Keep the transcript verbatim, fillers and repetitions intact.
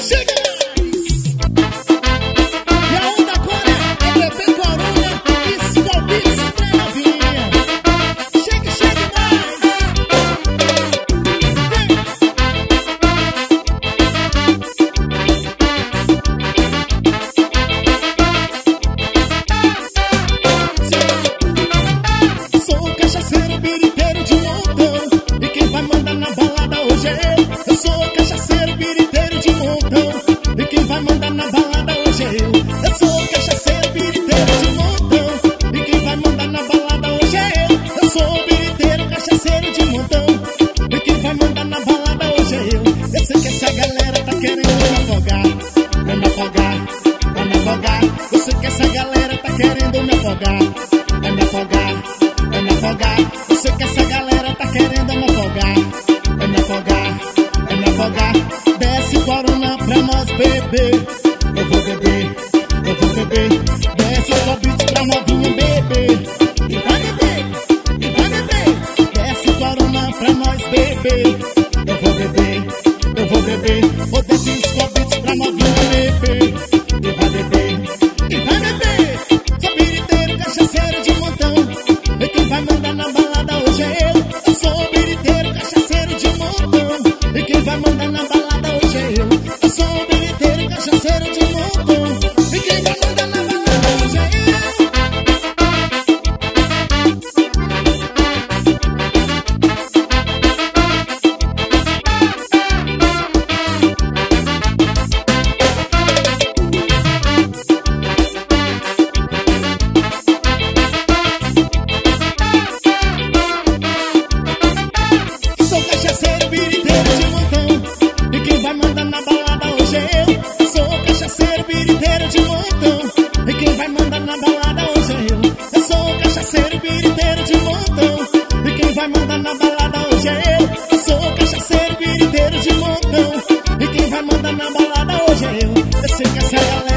Chega mais! E a onda agora é Bebê Corona e Scobits pra novinha. Chegue, chegue mais! Vem! Sou cachaceiro, biriteiro de montão, e quem vai mandar na balada hoje é eu. Eu sou cachaceiro, biriteiro de montão, e quem vai mandar na balada hoje é eu. Eu sou cachaceiro, biriteiro de montão, e quem vai mandar na balada hoje é eu. Eu sou biriteiro, cachaceiro de montão, e quem vai mandar na balada hoje é eu. Eu sei que essa galera tá querendo me afogar, vai me afogar, vai me afogar. Eu sei que essa galera tá querendo me afogar, vai me afogar, vai me afogar. Eu sei que essa galera tá querendo me afogar, vai me afogar, vai me afogar. Desce Corona pra nós beber, eu vou beber, eu vou beber. Desce Scobits pra novinha beber, e vai beber, e vai beber. Desce Corona pra nós beber, eu vou beber, eu vou beber. Vou descer Scobits pra novinha beber, e vai beber, e vai beber. Sou biriteiro, cachaceiro de montão, e quem vai mandar na balada hoje é eu. Eu sou biriteiro, cachaceiro de montão, e quem vai mandar na balada hoje é eu. Eu sou biriteiro, cachaceiro de montão, e quem vai mandar na balada hoje é eu. Sou cachaceiro, biriteiro de montão, e quem vai mandar na balada hoje é eu. Sou cachaceiro, biriteiro de montão, e quem vai mandar na balada hoje é eu. Eu sou cachaceiro, biriteiro de montão, e quem vai mandar na balada hoje é eu. Eu sou cachaceiro, biriteiro de montão, e quem vai mandar na balada hoje é eu. Eu sei que essa galera